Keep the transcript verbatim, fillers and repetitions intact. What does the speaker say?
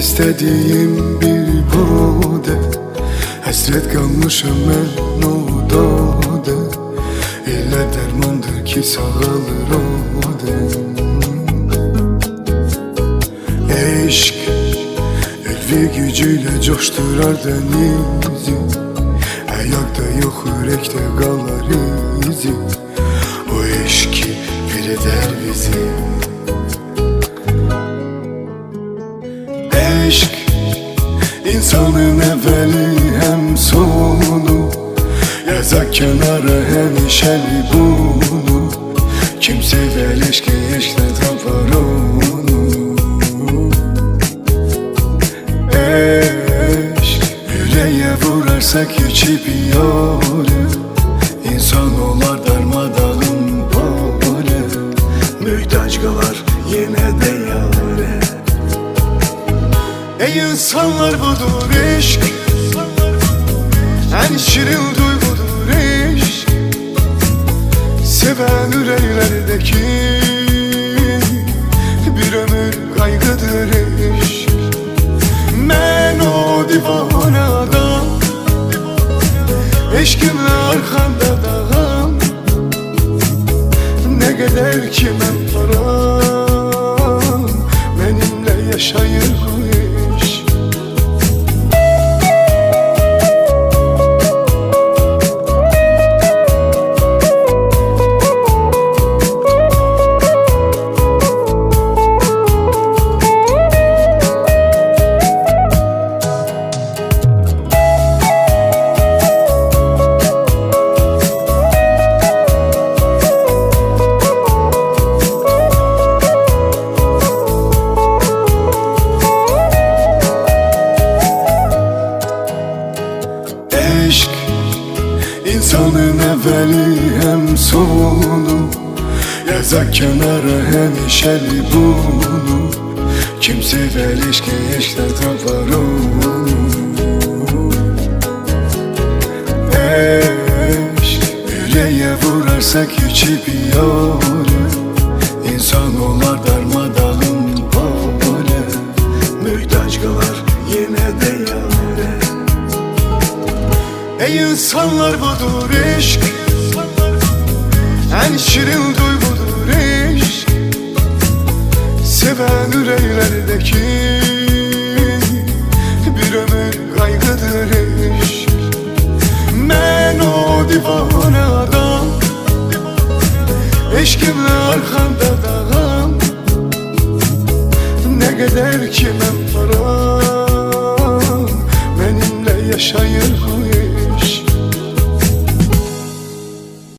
istediğim bir bude. Hasret kalmışım ben o dode. İlle dermandır ki sağalır o dem. Eşk elvi gücüyle coşturar denizi. Ayakta yok yürekte kalır izi. O eşki bir eder bizi. Eşk insanın evveli hem sonu. Yazak kenarı hem işeli bunu. Kimse beleşki eşle tapar onu. Eşk yüreğe vurarsak içi bir yore. İnsan olar darmadağın böyle. Mühtaç kalar yine de yâre. Ey insanlar budur eşk. En şirin duygudur eşk. Seven yüreklerdeki bir ömür kaygıdır eşk. Ben o divane adam, eşkimle arkanda dağım. Ne kadar ki ben param, benimle yaşayır bu iş. Eşk insanın evveli hem sonu. Yazak kenarı hem işeli bunu. Kimse beleşki eşle tapar onu. Eşk yüreğe vurarsak içi bir yore. İnsan olar darmadağın böyle. Mühtaç kalar yine de yâre. Ey insanlar budur eşk. En şirin duygudur eşk. Seven yüreklerdeki bir ömür kaygıdır eşk. Ben o divane adam, eşkimle arkanda dağım. Ne kadar ki ben param,